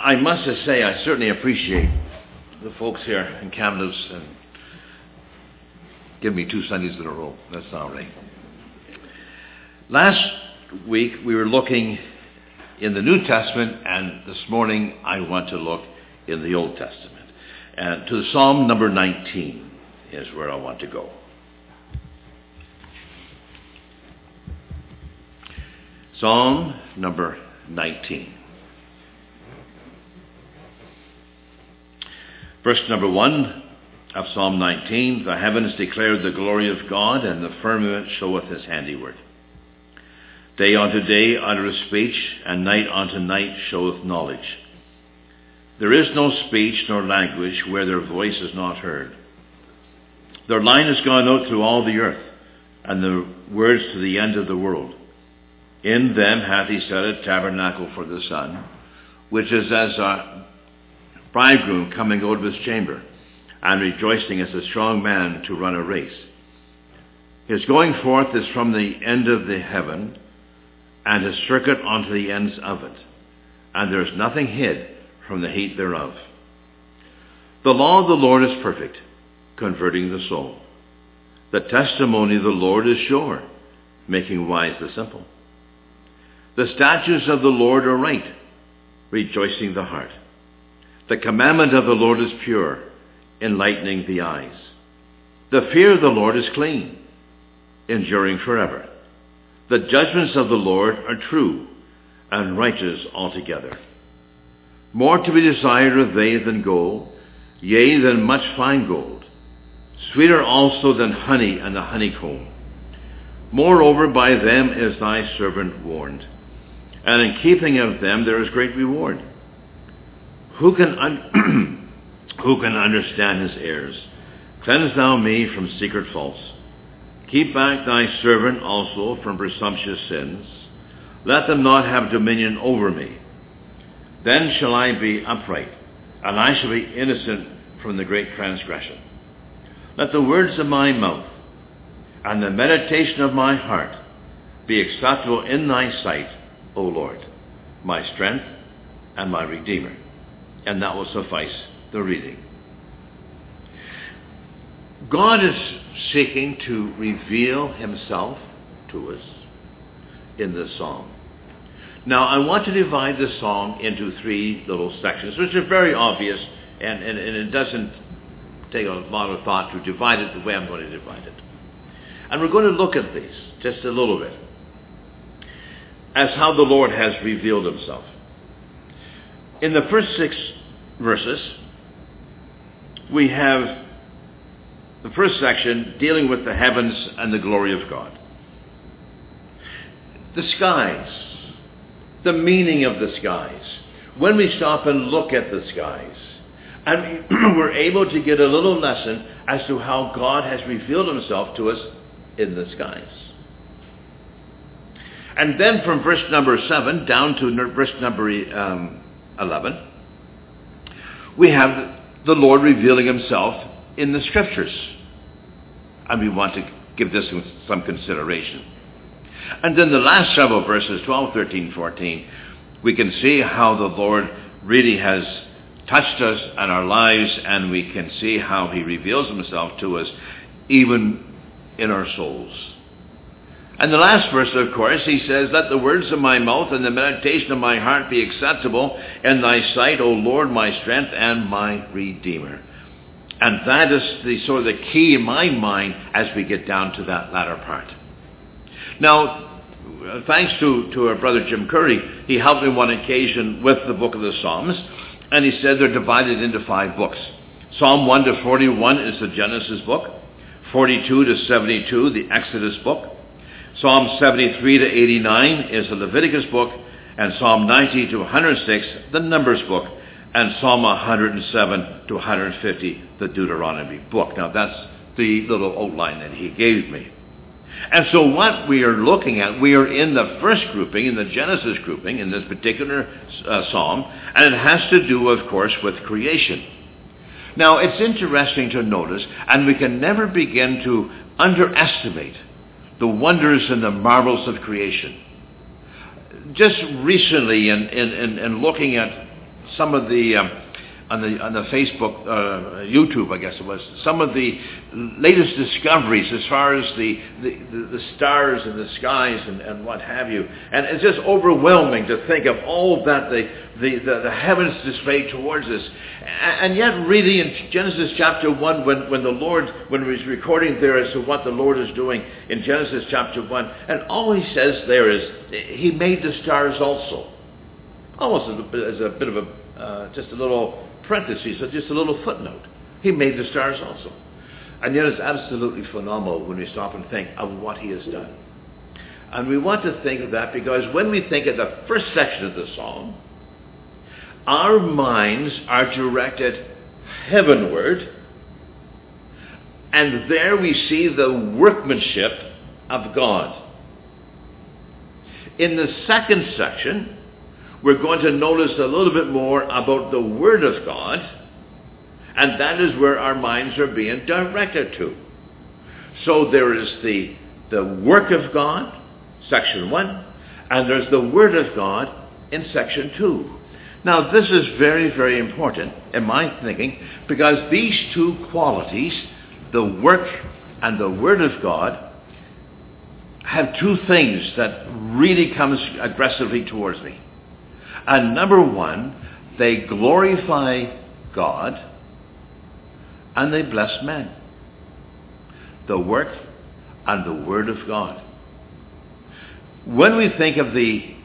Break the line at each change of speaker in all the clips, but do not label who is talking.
I must just say, I certainly appreciate the folks here in Kamloops and give me 2 Sundays in a row. That's all right. Last week we were looking in the New Testament, and this morning I want to look in the Old Testament. And to Psalm number 19 is where I want to go. Psalm number 19. Verse number 1 of Psalm 19, the heavens declare the glory of God, and the firmament showeth his handiwork. Day unto day uttereth speech, and night unto night showeth knowledge. There is no speech nor language where their voice is not heard. Their line is gone out through all the earth, and their words to the end of the world. In them hath he set a tabernacle for the sun, which is as a bridegroom coming out of his chamber, and rejoicing as a strong man to run a race. His going forth is from the end of the heaven, and his circuit unto the ends of it, and there is nothing hid from the heat thereof. The law of the Lord is perfect, converting the soul. The testimony of the Lord is sure, making wise the simple. The statutes of the Lord are right, rejoicing the heart. The commandment of the Lord is pure, enlightening the eyes. The fear of the Lord is clean, enduring forever. The judgments of the Lord are true, and righteous altogether. More to be desired of they than gold, yea, than much fine gold. Sweeter also than honey and the honeycomb. Moreover, by them is thy servant warned, and in keeping of them there is great reward. Who can understand his errors? Cleanse thou me from secret faults. Keep back thy servant also from presumptuous sins. Let them not have dominion over me. Then shall I be upright, and I shall be innocent from the great transgression. Let the words of my mouth and the meditation of my heart be acceptable in thy sight, O Lord, my strength and my Redeemer. And that will suffice the reading. God is seeking to reveal himself to us in this psalm. Now, I want to divide this psalm into 3 little sections, which are very obvious, and it doesn't take a lot of thought to divide it the way I'm going to divide it. And we're going to look at these just a little bit as how the Lord has revealed himself. In the first 6 verses, we have the first section dealing with the heavens and the glory of God. The skies, the meaning of the skies. When we stop and look at the skies, and we're able to get a little lesson as to how God has revealed himself to us in the skies. And then from verse number 7 down to verse number 11, we have the Lord revealing himself in the Scriptures. And we want to give this some consideration. And then the last several verses, 12, 13, 14, we can see how the Lord really has touched us and our lives, and we can see how he reveals himself to us even in our souls. And the last verse, of course, he says, let the words of my mouth and the meditation of my heart be acceptable in thy sight, O Lord, my strength and my Redeemer. And that is the sort of the key in my mind as we get down to that latter part. Now, thanks to our brother Jim Curry, he helped me one occasion with the book of the Psalms, and he said they're divided into 5 books. Psalm 1 to 41 is the Genesis book, 42 to 72, the Exodus book, Psalm 73 to 89 is the Leviticus book, and Psalm 90 to 106, the Numbers book, and Psalm 107 to 150, the Deuteronomy book. Now that's the little outline that he gave me. And so what we are looking at, we are in the first grouping, in the Genesis grouping, in this particular psalm, and it has to do, of course, with creation. Now, it's interesting to notice, and we can never begin to underestimate the wonders and the marvels of creation. Just recently, in looking at some of the on the Facebook, YouTube, I guess it was, some of the latest discoveries as far as the stars in the skies and what have you. And it's just overwhelming to think of all that the heavens display towards us. And yet, really, in Genesis chapter 1, when he's recording there as to what the Lord is doing in Genesis chapter 1, and all he says there is, he made the stars also. Almost as a bit of just a little parenthesis, or just a little footnote. He made the stars also. And yet it's absolutely phenomenal when we stop and think of what he has done. And we want to think of that because when we think of the first section of the psalm, our minds are directed heavenward, and there we see the workmanship of God. In the second section, we're going to notice a little bit more about the Word of God, and that is where our minds are being directed to. So there is the work of God, section 1, and there's the Word of God in section 2. Now this is very, very important in my thinking, because these two qualities, the work and the Word of God, have two things that really comes aggressively towards me. And number one, they glorify God and they bless men. The work and the Word of God. When we think of the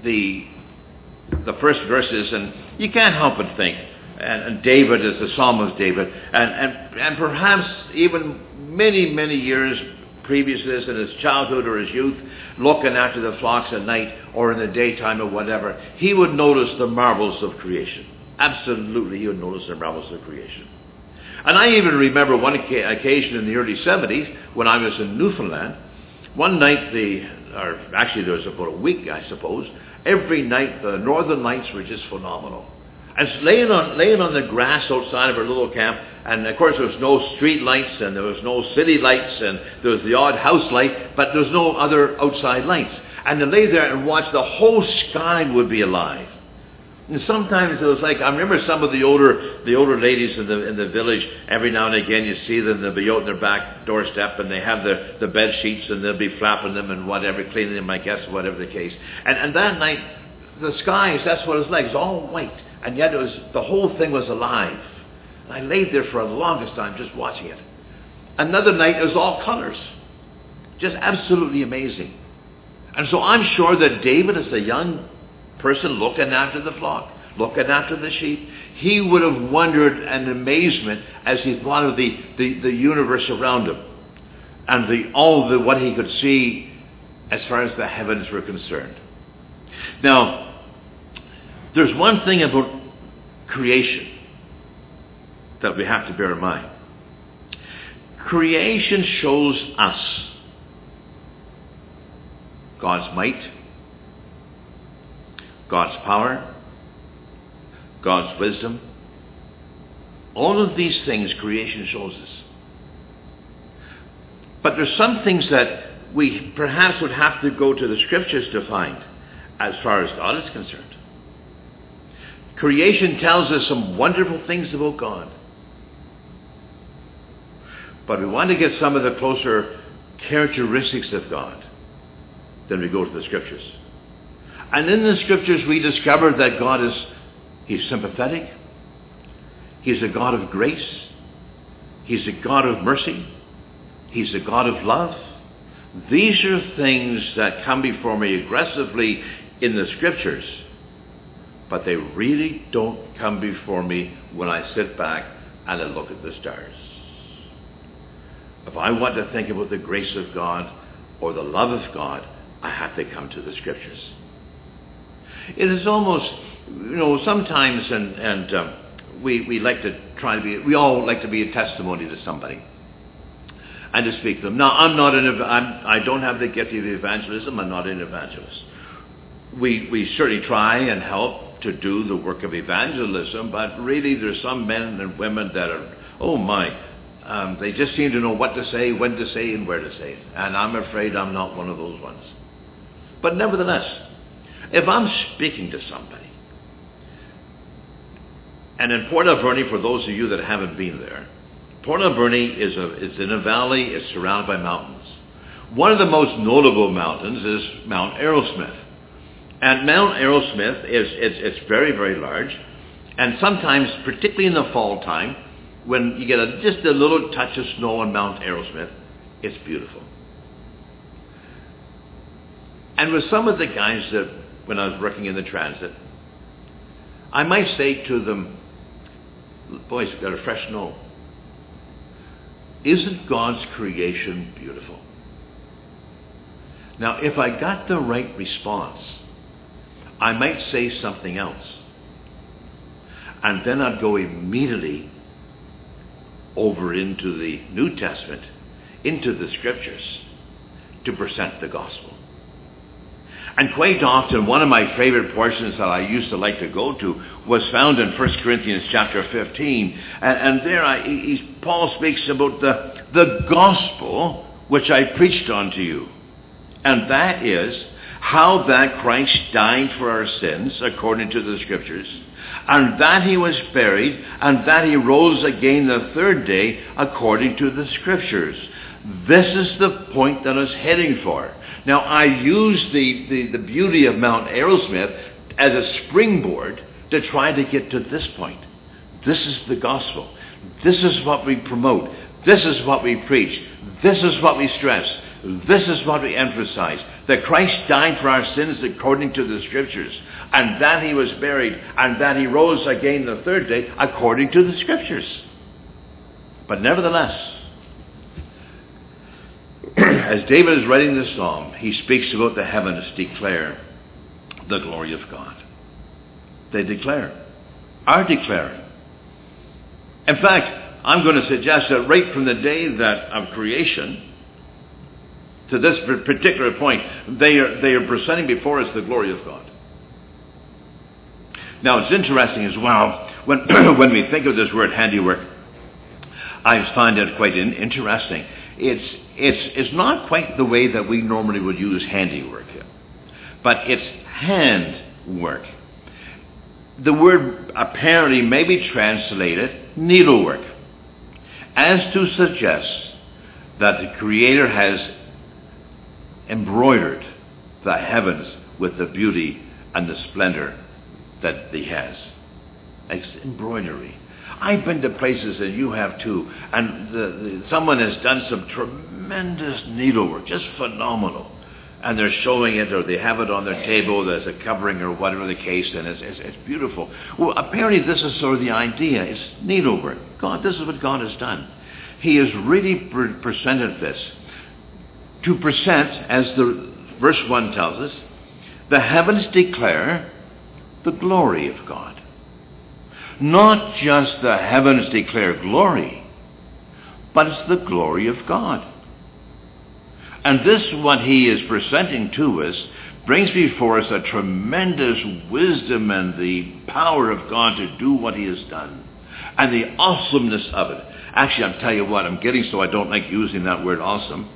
first verses, and you can't help but think, and David is the Psalm of David, and perhaps even many, many years previous to this, in his childhood or his youth, looking after the flocks at night or in the daytime or whatever, he would notice the marvels of creation. Absolutely, he would notice the marvels of creation. And I even remember one occasion in the early 70s when I was in Newfoundland. One night, actually there was about a week, I suppose, every night the northern lights were just phenomenal. I was laying on the grass outside of our little camp, and of course there was no street lights, and there was no city lights, and there was the odd house light, but there was no other outside lights. And to lay there and watch, the whole sky would be alive. And sometimes it was like, I remember some of the older ladies in the village, every now and again you see them, they'll be out on their back doorstep, and they have the bed sheets, and they'll be flapping them and whatever, cleaning them, I guess, whatever the case. And that night, the skies, that's what it was like, it's all white. And yet the whole thing was alive. And I laid there for the longest time just watching it. Another night, it was all colors. Just absolutely amazing. And so I'm sure that David, as a young person looking after the flock, looking after the sheep, he would have wondered in amazement as he thought of the universe around him. And what he could see as far as the heavens were concerned. Now, there's one thing about creation that we have to bear in mind. Creation shows us God's might, God's power, God's wisdom. All of these things creation shows us. But there's some things that we perhaps would have to go to the Scriptures to find as far as God is concerned. Creation tells us some wonderful things about God. But we want to get some of the closer characteristics of God. Then we go to the Scriptures. And in the Scriptures we discover that He's sympathetic. He's a God of grace. He's a God of mercy. He's a God of love. These are things that come before me aggressively in the Scriptures. But they really don't come before me when I sit back and I look at the stars. If I want to think about the grace of God or the love of God, I have to come to the Scriptures. It is almost, sometimes, we like to try to be, we all like to be a testimony to somebody and to speak to them. Now, I don't have the gift of evangelism. I'm not an evangelist. We certainly try and help to do the work of evangelism, but really there's some men and women that are, they just seem to know what to say, when to say, and where to say it. And I'm afraid I'm not one of those ones. But nevertheless, if I'm speaking to somebody, And in Port Alberni, for those of you that haven't been there, Port Alberni is in a valley. It's surrounded by mountains. One of the most notable mountains is Mount Arrowsmith. And Mount Arrowsmith it's very, very large. And sometimes, particularly in the fall time, when you get just a little touch of snow on Mount Arrowsmith, it's beautiful. And with some of the guys that, when I was working in the transit, I might say to them, boys, we've got a fresh snow. Isn't God's creation beautiful? Now, if I got the right response, I might say something else. And then I'd go immediately over into the New Testament, into the Scriptures, to present the gospel. And quite often, one of my favorite portions that I used to like to go to was found in 1 Corinthians chapter 15. And there Paul speaks about the gospel which I preached unto you. And that is how that Christ died for our sins, according to the Scriptures, and that he was buried, and that he rose again the third day, according to the Scriptures. This is the point that I was heading for. Now, I use the beauty of Mount Arrowsmith as a springboard to try to get to this point. This is the gospel. This is what we promote. This is what we preach. This is what we stress. This is what we emphasize. That Christ died for our sins according to the Scriptures, and that he was buried, and that he rose again the third day according to the Scriptures. But nevertheless, as David is writing this psalm, he speaks about the heavens declare the glory of God. They are declaring. In fact, I'm going to suggest that right from the day of creation to this particular point, they are presenting before us the glory of God. Now, it's interesting as well, when we think of this word handiwork, I find it quite interesting. It's not quite the way that we normally would use handiwork here, but it's handwork. The word apparently may be translated needlework, as to suggest that the Creator has embroidered the heavens with the beauty and the splendor that he has. It's embroidery. I've been to places, and you have too, and someone has done some tremendous needlework, just phenomenal. And they're showing it, or they have it on their table as a covering, or whatever the case, and it's beautiful. Well, apparently this is sort of the idea. It's needlework. This is what God has done. He has really presented this. To present, as the verse 1 tells us, the heavens declare the glory of God. Not just the heavens declare glory, but it's the glory of God. And this, what he is presenting to us, brings before us a tremendous wisdom and the power of God to do what he has done, and the awesomeness of it. Actually, I'll tell you what, I'm getting so I don't like using that word awesome.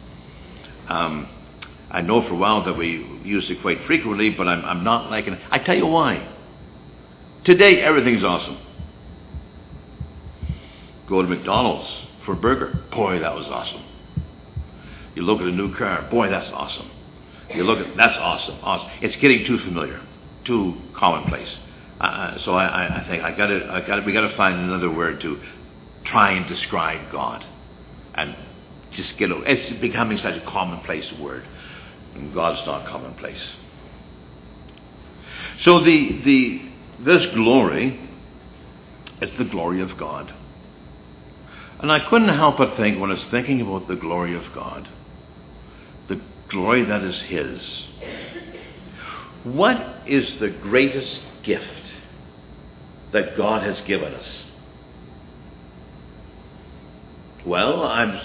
I know for a while that we use it quite frequently, but I'm not liking it. I tell you why. Today, everything's awesome. Go to McDonald's for a burger. Boy, that was awesome. You look at a new car. Boy, that's awesome. That's awesome. Awesome. It's getting too familiar, too commonplace. So I think we got to find another word to try and describe God, and just it's becoming such a commonplace word, and God's not commonplace. So this glory is the glory of God. And I couldn't help but think, when I was thinking about the glory of God, the glory that is his, what is the greatest gift that God has given us? Well, I'm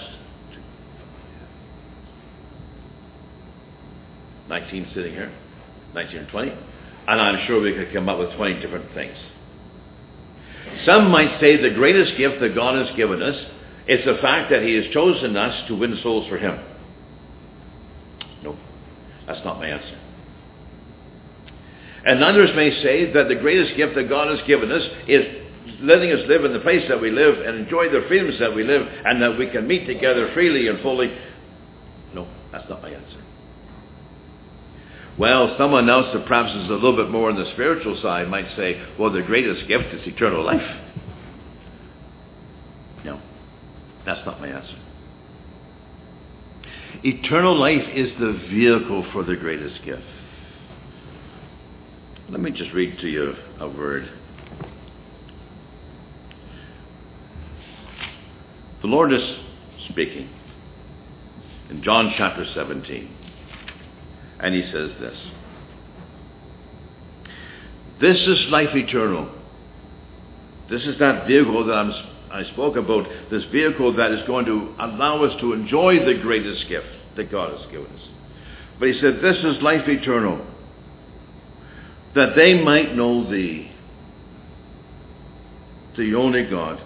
19 sitting here, 19 or 20, and I'm sure we could come up with 20 different things. Some might say the greatest gift that God has given us is the fact that he has chosen us to win souls for him. No, that's not my answer. And others may say that the greatest gift that God has given us is letting us live in the place that we live and enjoy the freedoms that we live, and that we can meet together freely and fully. No, that's not my answer. Well, someone else that perhaps is a little bit more on the spiritual side might say, well, the greatest gift is eternal life. No, that's not my answer. Eternal life is the vehicle for the greatest gift. Let me just read to you a word. The Lord is speaking in John chapter 17. And he says this. This is life eternal. This is that vehicle that I spoke about, this vehicle that is going to allow us to enjoy the greatest gift that God has given us. But he said, this is life eternal, that they might know thee, the only God,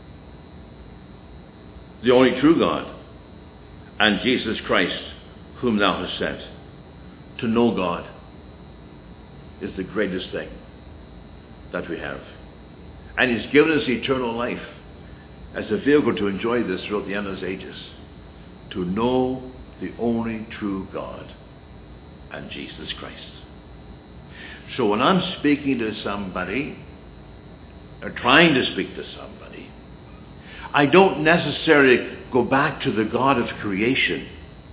the only true God, and Jesus Christ, whom thou hast sent. To know God is the greatest thing that we have. And he's given us eternal life as a vehicle to enjoy this throughout the endless ages. To know the only true God and Jesus Christ. So when I'm speaking to somebody, or trying to speak to somebody, I don't necessarily go back to the God of creation.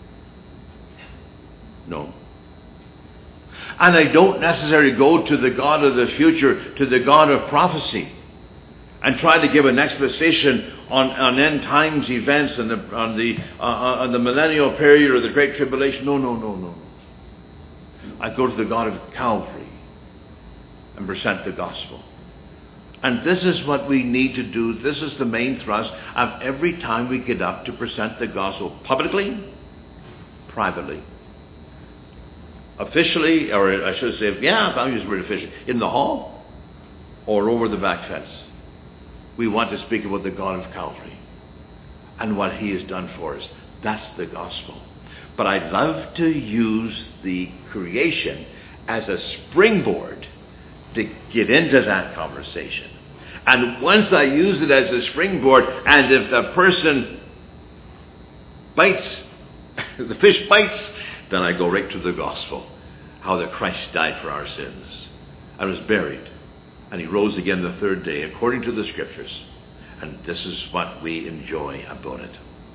No. And I don't necessarily go to the God of the future, to the God of prophecy, and try to give an exposition on end times events and on the millennial period or the Great Tribulation. No. I go to the God of Calvary and present the gospel. And this is what we need to do. This is the main thrust of every time we get up to present the gospel, publicly, privately. Officially, or I should say, I'll use the word officially, in the hall or over the back fence. We want to speak about the God of Calvary and what he has done for us. That's the gospel. But I'd love to use the creation as a springboard to get into that conversation. And once I use it as a springboard, and if the person bites, the fish bites, then I go right to the gospel. How that Christ died for our sins and was buried. And he rose again the third day according to the scriptures. And this is what we enjoy about it.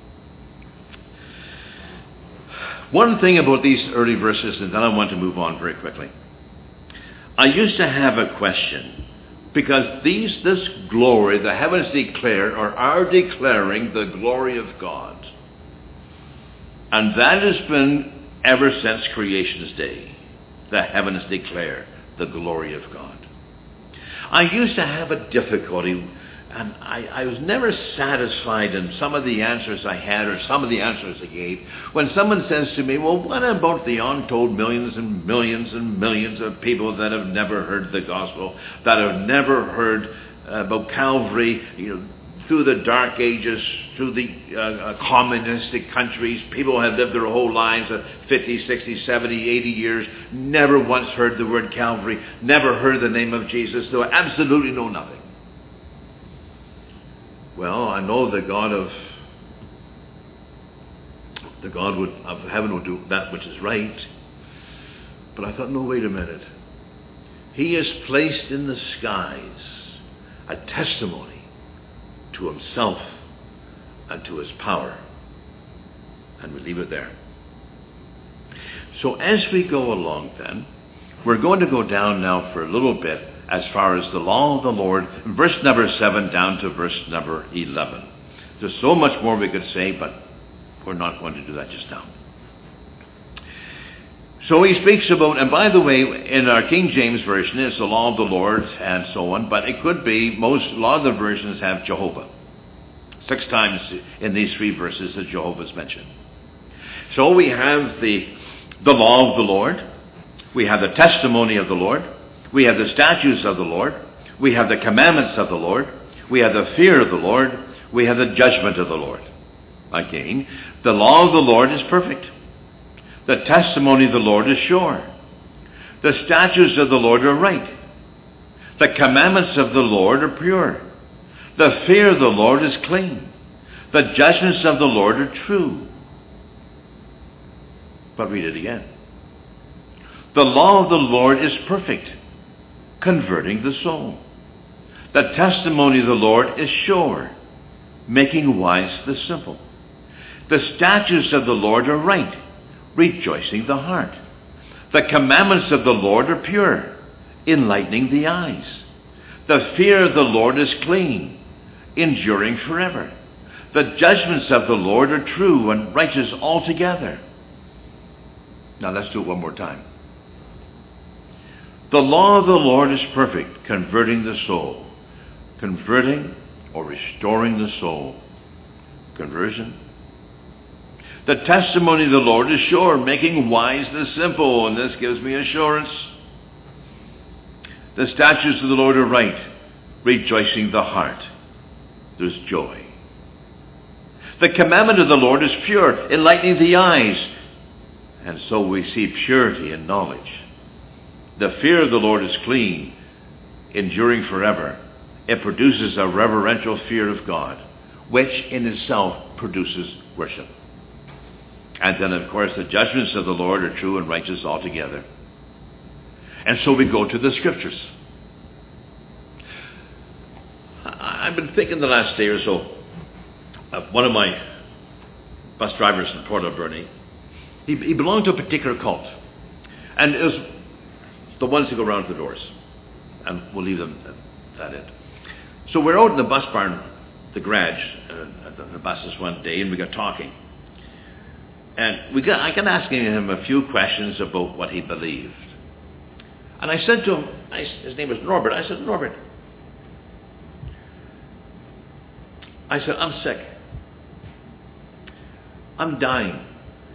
One thing about these early verses, and then I want to move on very quickly. I used to have a question. Because this glory, the heavens declare or are declaring the glory of God. And that has been ever since creation's day. The heavens declare the glory of God. I used to have a difficulty, and I was never satisfied in some of the answers I had or some of the answers I gave. When someone says to me, well, what about the untold millions and millions and millions of people that have never heard the gospel, that have never heard about Calvary, through the dark ages, through the communistic countries, people have lived their whole lives of 50, 60, 70, 80 years, never once heard the word Calvary, never heard the name of Jesus, so absolutely know nothing. Well, I know the God of heaven will do that which is right, but I thought, no, wait a minute. He has placed in the skies a testimony to himself and to his power. And we leave it there. So as we go along then, we're going to go down now for a little bit as far as the law of the Lord, verse number 7 down to verse number 11. There's so much more we could say, but we're not going to do that just now. So he speaks about, and by the way, in our King James Version, it's the law of the Lord and so on, but it could be, a lot of the versions have Jehovah. 6 times in these 3 verses that Jehovah is mentioned. So we have the law of the Lord, we have the testimony of the Lord, we have the statutes of the Lord, we have the commandments of the Lord, we have the fear of the Lord, we have the judgment of the Lord. Again, the law of the Lord is perfect. The testimony of the Lord is sure. The statutes of the Lord are right. The commandments of the Lord are pure. The fear of the Lord is clean. The judgments of the Lord are true. But read it again. The law of the Lord is perfect, converting the soul. The testimony of the Lord is sure, making wise the simple. The statutes of the Lord are right, rejoicing the heart. The commandments of the Lord are pure, enlightening the eyes. The fear of the Lord is clean, enduring forever. The judgments of the Lord are true and righteous altogether. Now let's do it one more time. The law of the Lord is perfect, converting the soul. Converting or restoring the soul. Conversion. The testimony of the Lord is sure, making wise the simple, and this gives me assurance. The statutes of the Lord are right, rejoicing the heart. There's joy. The commandment of the Lord is pure, enlightening the eyes, and so we see purity and knowledge. The fear of the Lord is clean, enduring forever. It produces a reverential fear of God, which in itself produces worship. And then, of course, the judgments of the Lord are true and righteous altogether. And so we go to the Scriptures. I've been thinking the last day or so of one of my bus drivers in Port Alberni. He belonged to a particular cult. And it was the ones who go around to the doors. And we'll leave them at that end. So we're out in the bus barn, the garage, the buses one day, and we got talking. And I got asking him a few questions about what he believed. And I said to him, his name was Norbert, I said, Norbert, I said, I'm sick. I'm dying.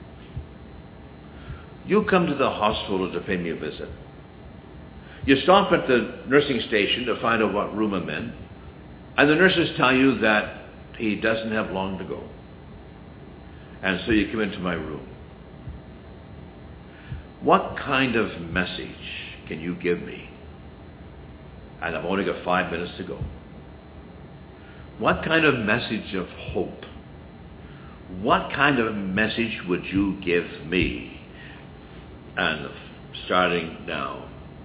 You come to the hospital to pay me a visit. You stop at the nursing station to find out what room I'm in, and the nurses tell you that he doesn't have long to go. And so you come into my room. What kind of message can you give me? And I've only got 5 minutes to go. What kind of message of hope? What kind of message would you give me? And starting now.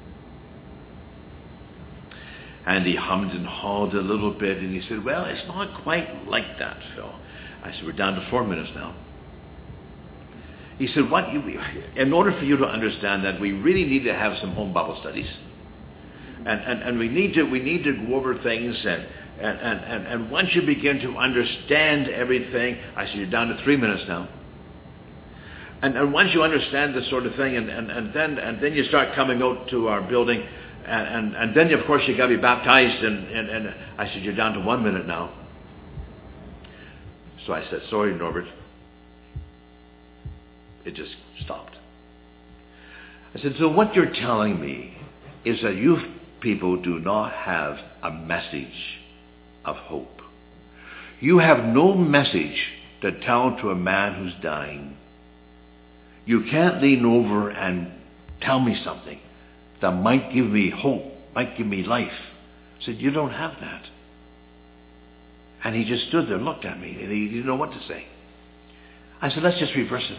And he hummed and hawed a little bit, and he said, well, it's not quite like that, Phil. I said, we're down to 4 minutes now. He said, in order for you to understand that, we really need to have some home Bible studies. And we need to go over things, and once you begin to understand everything, I said, you're down to 3 minutes now. And once you understand this sort of thing, and then you start coming out to our building, and then of course you got to be baptized, and I said, you're down to 1 minute now. So I said, sorry, Norbert. It just stopped. I said, so what you're telling me is that you people do not have a message of hope. You have no message to tell to a man who's dying. You can't lean over and tell me something that might give me hope, might give me life. I said, you don't have that. And he just stood there and looked at me, and he didn't know what to say. I said, let's just reverse it.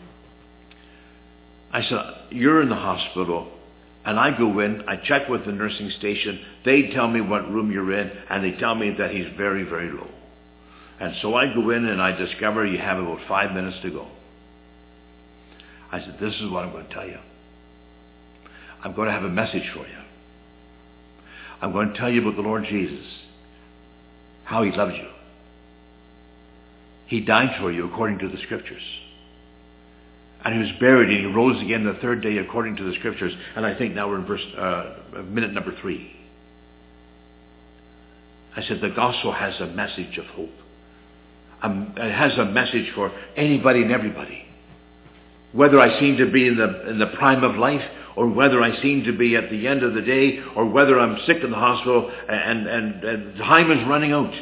I said, you're in the hospital, and I go in, I check with the nursing station, they tell me what room you're in, and they tell me that he's very, very low. And so I go in and I discover you have about 5 minutes to go. I said, this is what I'm going to tell you. I'm going to have a message for you. I'm going to tell you about the Lord Jesus, how he loves you. He died for you according to the Scriptures. And he was buried, and he rose again the third day according to the Scriptures. And I think now we're in minute number 3. I said, the gospel has a message of hope. It has a message for anybody and everybody. Whether I seem to be in the prime of life, or whether I seem to be at the end of the day, or whether I'm sick in the hospital and time is running out.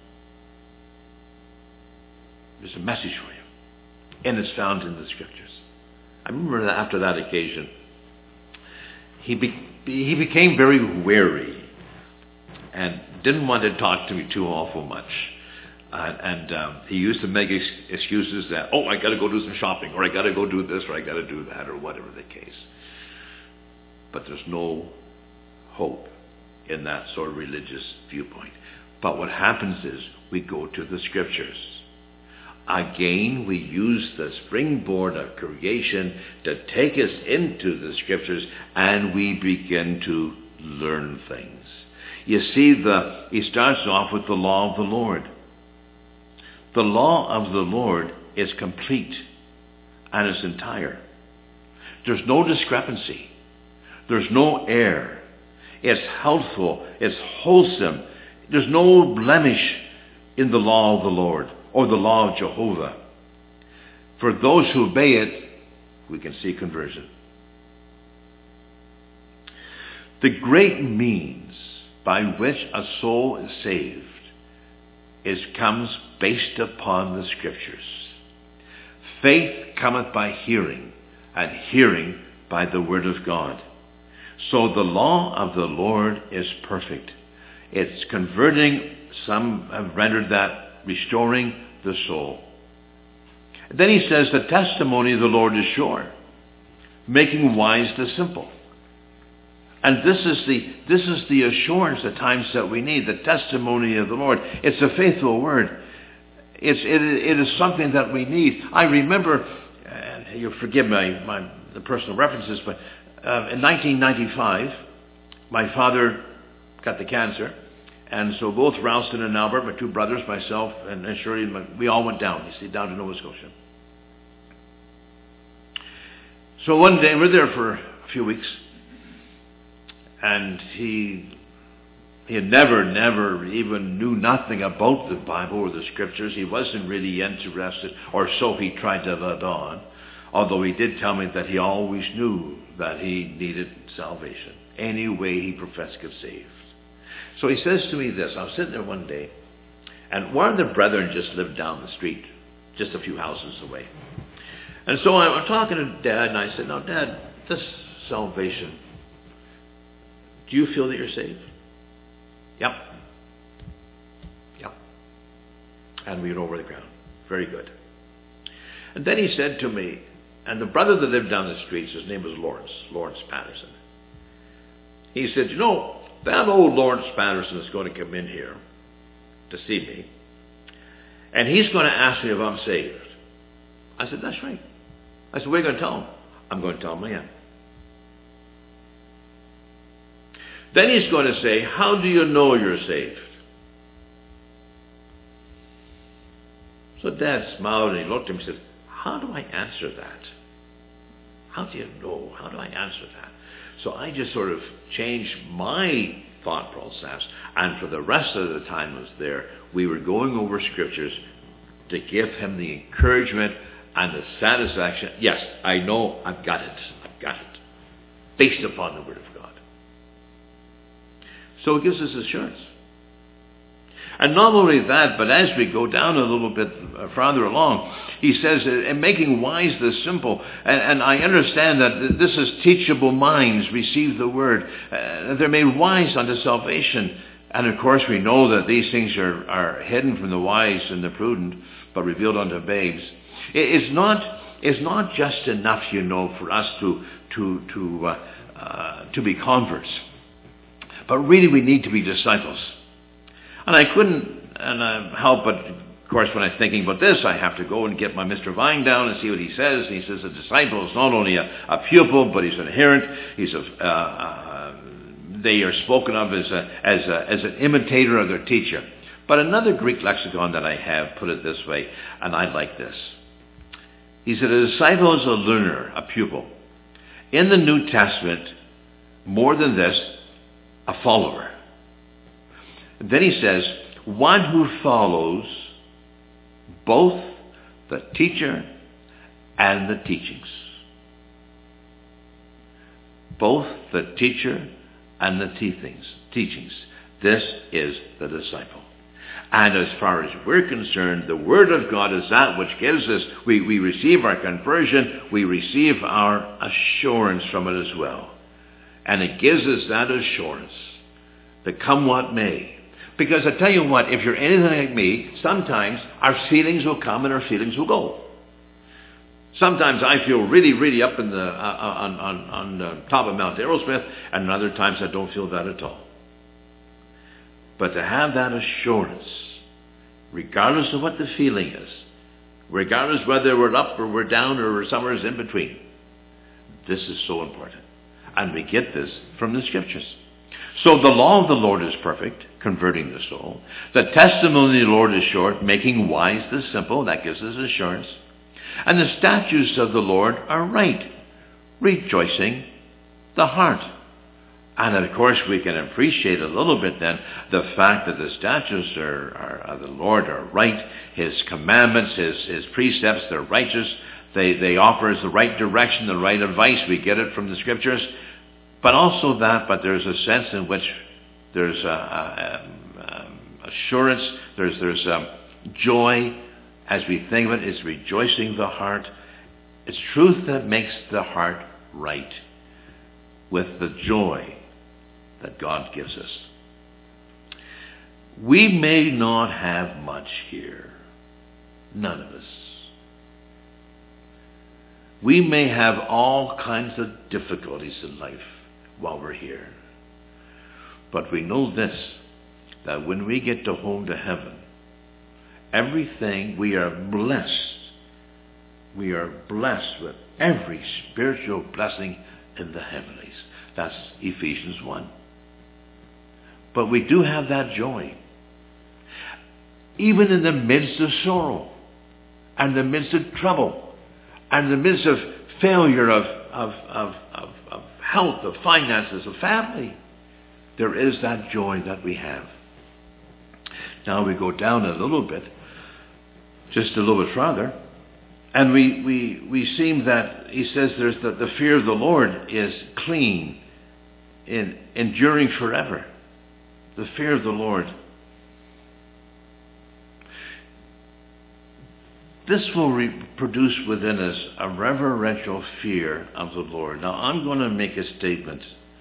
There's a message for you. And it's found in the Scriptures. I remember that after that occasion, he became very wary and didn't want to talk to me too awful much. And he used to make excuses that, oh, I got to go do some shopping, or I got to go do this, or I got to do that, or whatever the case. But there's no hope in that sort of religious viewpoint. But what happens is we go to the Scriptures. Again, we use the springboard of creation to take us into the Scriptures, and we begin to learn things. You see, he starts off with the law of the Lord. The law of the Lord is complete and it's entire. There's no discrepancy. There's no error. It's healthful. It's wholesome. There's no blemish in the law of the Lord or the law of Jehovah. For those who obey it, we can see conversion. The great means by which a soul is saved comes based upon the Scriptures. Faith cometh by hearing, and hearing by the Word of God. So the law of the Lord is perfect. It's converting, some have rendered that restoring the soul. Then he says the testimony of the Lord is sure, making wise the simple. And this is the assurance at times that we need, the testimony of the Lord. It's a faithful word. It is something that we need. I remember, and you'll forgive the personal references, but in 1995, my father got the cancer. And so both Ralston and Albert, my two brothers, myself, and Shirley, we all went down, down to Nova Scotia. So one day, we were there for a few weeks. And he had never even knew nothing about the Bible or the Scriptures. He wasn't really interested, or so he tried to let on. Although he did tell me that he always knew that he needed salvation. Any way he professed to get saved. So he says to me this. I was sitting there one day, and one of the brethren just lived down the street, just a few houses away. And so I'm talking to Dad, and I said, now Dad, this salvation, do you feel that you're saved? Yep. And we went over the ground. Very good. And then he said to me, and the brother that lived down the street, his name was Lawrence Patterson. He said, that old Lawrence Patterson is going to come in here to see me, and he's going to ask me if I'm saved. I said, that's right. I said, what are you going to tell him? I'm going to tell him I am. Then he's going to say, how do you know you're saved? So Dad smiled and he looked at me and said, how do I answer that? How do you know? How do I answer that? So I just sort of changed my thought process. And for the rest of the time I was there, we were going over Scriptures to give him the encouragement and the satisfaction. Yes, I know I've got it. Based upon the Word of God. So it gives us assurance. And not only that, but as we go down a little bit farther along, he says, in making wise the simple, and I understand that this is teachable minds receive the word. They're made wise unto salvation. And of course we know that these things are hidden from the wise and the prudent, but revealed unto babes. It's not just enough, for us to be converts. But really we need to be disciples. And I couldn't help but, of course, when I'm thinking about this, I have to go and get my Mr. Vine down and see what he says. And he says a disciple is not only a pupil, but he's an adherent. They are spoken of as an imitator of their teacher. But another Greek lexicon that I have put it this way, and I like this. He said a disciple is a learner, a pupil. In the New Testament, more than this, a follower. And then he says, one who follows both the teacher and the teachings. Both the teacher and the teachings. This is the disciple. And as far as we're concerned, the Word of God is that which gives us, we receive our conversion, we receive our assurance from it as well. And it gives us that assurance that come what may, Because I tell you what, if you're anything like me, sometimes our feelings will come and our feelings will go. Sometimes I feel really, really up in the on the top of Mount Aerosmith, and other times I don't feel that at all. But to have that assurance, regardless of what the feeling is, regardless whether we're up or we're down or we're somewhere in between, this is so important. And we get this from the Scriptures. So the law of the Lord is perfect, converting the soul. The testimony of the Lord is short, making wise the simple. That gives us assurance. And the statutes of the Lord are right, rejoicing the heart. And of course we can appreciate a little bit then the fact that the statutes of the Lord are right. His commandments, His precepts, they're righteous. They offer us the right direction, the right advice. We get it from the Scriptures. But also that, but there's a sense in which there's assurance, there's joy. As we think of it, it's rejoicing the heart. It's truth that makes the heart right with the joy that God gives us. We may not have much here. None of us. We may have all kinds of difficulties in life while we're here. But we know this, that when we get to home to heaven, everything, we are blessed. We are blessed with every spiritual blessing in the heavenlies. That's Ephesians 1. But we do have that joy. Even in the midst of sorrow, and the midst of trouble, and the midst of failure of health, of finances, of family, there is that joy that we have. Now we go down a little bit, just a little bit further, and we seem that he says there's the fear of the Lord is clean, enduring forever. The fear of the Lord. This will produce within us a reverential fear of the Lord. Now I'm going to make a statement,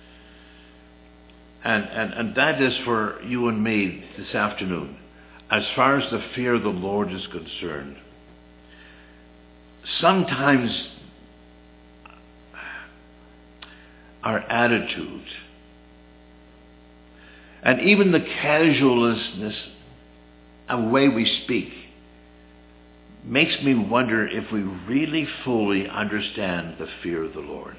and that is for you and me this afternoon. As far as the fear of the Lord is concerned, sometimes our attitude and even the casualness of the way we speak makes me wonder if we really fully understand the fear of the Lord.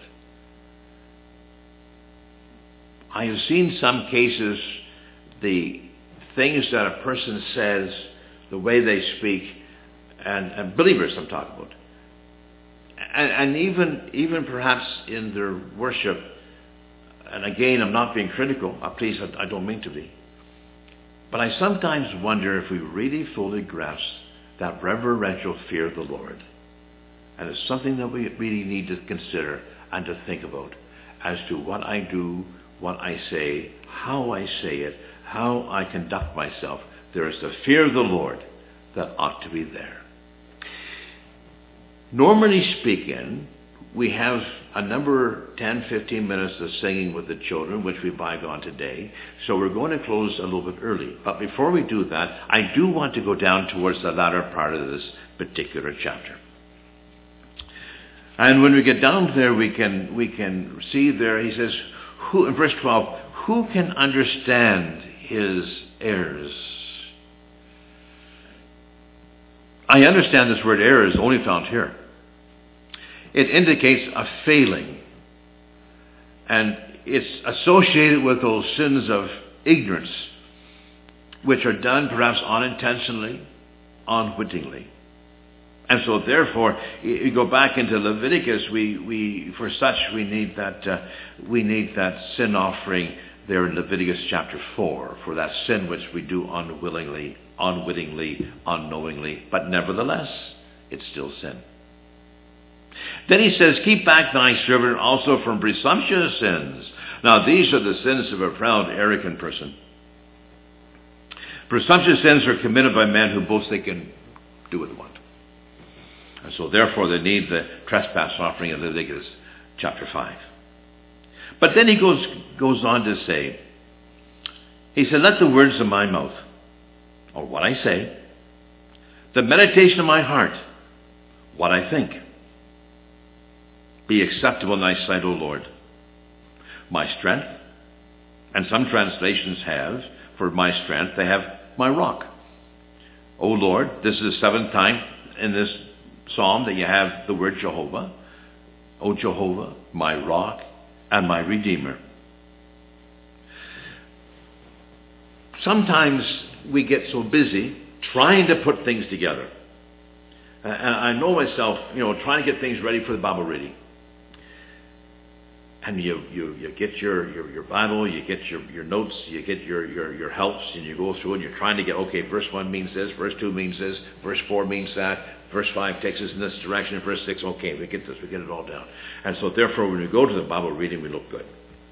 I have seen some cases, the things that a person says, the way they speak, and believers I'm talking about, and even perhaps in their worship. And again, I'm not being critical. Please, I don't mean to be. But I sometimes wonder if we really fully grasp that reverential fear of the Lord. And it's something that we really need to consider and to think about as to what I do, what I say, how I say it, how I conduct myself. There is the fear of the Lord that ought to be there. Normally speaking, we have a number 10, 15 minutes of singing with the children, which we bygone today. So we're going to close a little bit early. But before we do that, I do want to go down towards the latter part of this particular chapter. And when we get down there, we can see there, he says, who, in verse 12, who can understand his errors? I understand this word error is only found here. It indicates a failing. And it's associated with those sins of ignorance, which are done perhaps unintentionally, unwittingly. And so therefore, you go back into Leviticus, we for such we need that sin offering there in Leviticus chapter 4, for that sin which we do unwillingly, unwittingly, unknowingly, but nevertheless, it's still sin. Then he says, keep back thy servant also from presumptuous sins. Now these are the sins of a proud, arrogant person. Presumptuous sins are committed by men who boast they can do what they want. And so therefore they need the trespass offering in Leviticus chapter 5. But then he goes on to say, He said, let the words of my mouth, or what I say, the meditation of my heart, what I think, be acceptable in thy sight, O Lord, my strength. And some translations have, for my strength, they have my rock. O Lord, this is the seventh time in this psalm that you have the word Jehovah. O Jehovah, my rock and my redeemer. Sometimes we get so busy trying to put things together. And I know myself, trying to get things ready for the Bible reading. And you get your Bible, you get your notes, you get your helps, and you go through and you're trying to get, okay, verse 1 means this, verse 2 means this, verse 4 means that, verse 5 takes us in this direction, verse 6, okay, we get this, we get it all down. And so therefore when we go to the Bible reading, we look good.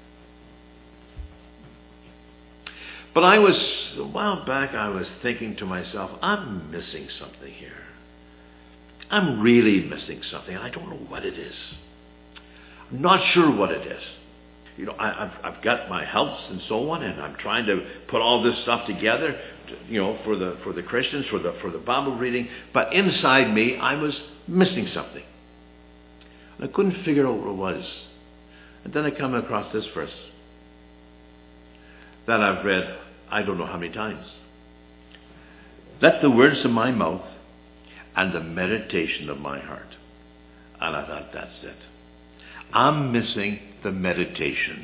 But a while back, I was thinking to myself, I'm missing something here. I'm really missing something, and I don't know what it is. I'm not sure what it is. I've got my helps and so on, and I'm trying to put all this stuff together, for the Christians, for the Bible reading. But inside me, I was missing something. I couldn't figure out what it was. And then I come across this verse that I've read I don't know how many times. Let the words of my mouth and the meditation of my heart. And I thought, that's it. I'm missing the meditation.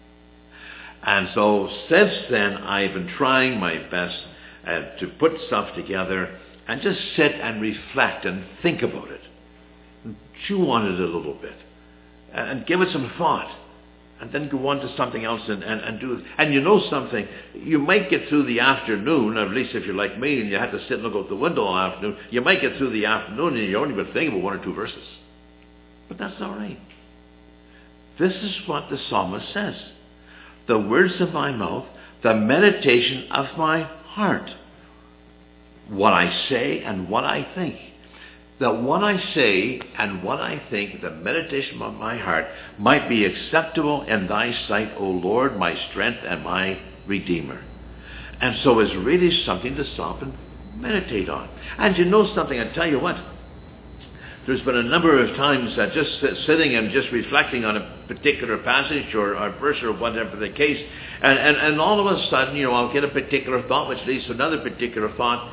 And so since then, I've been trying my best to put stuff together and just sit and reflect and think about it. And chew on it a little bit. And give it some thought. And then go on to something else and do it. And you know something, you might get through the afternoon, or at least if you're like me and you have to sit and look out the window all afternoon, you might get through the afternoon and you only been thinking about one or two verses. But that's all right. This is what the psalmist says. The words of my mouth, the meditation of my heart. What I say and what I think. That what I say and what I think, the meditation of my heart, might be acceptable in thy sight, O Lord, my strength and my redeemer. And so it's really something to stop and meditate on. And you know something, I tell you what, there's been a number of times that just sitting and just reflecting on a particular passage or a verse or whatever the case, and all of a sudden, I'll get a particular thought which leads to another particular thought,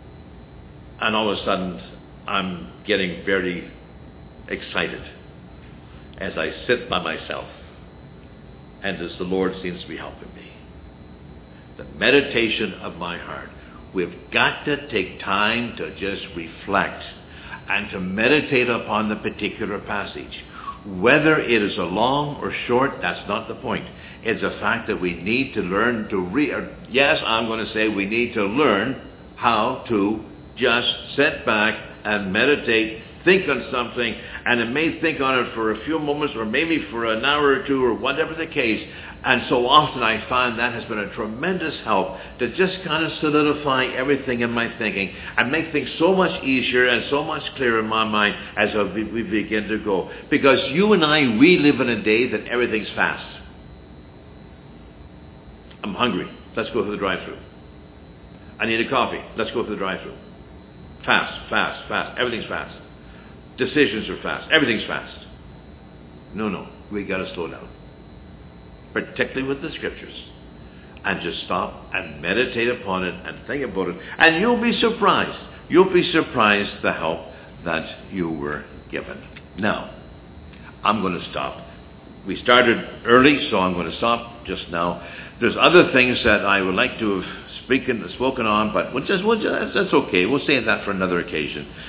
and all of a sudden I'm getting very excited as I sit by myself and as the Lord seems to be helping me. The meditation of my heart. We've got to take time to just reflect and to meditate upon the particular passage. Whether it is a long or short, that's not the point. It's a fact that we need to learn to we need to learn how to just sit back and meditate, think on something, and it may think on it for a few moments or maybe for an hour or two or whatever the case. And so often I find that has been a tremendous help to just kind of solidify everything in my thinking and make things so much easier and so much clearer in my mind as we begin to go. Because you and I, we live in a day that everything's fast. I'm hungry. Let's go through the drive-thru. I need a coffee. Let's go through the drive-thru. Fast, fast, fast. Everything's fast. Decisions are fast. Everything's fast. No. We got to slow down. Particularly with the scriptures. And just stop and meditate upon it and think about it. And you'll be surprised. You'll be surprised the help that you were given. Now, I'm going to stop. We started early, so I'm going to stop just now. There's other things that I would like to have spoken on, but that's okay. We'll save that for another occasion.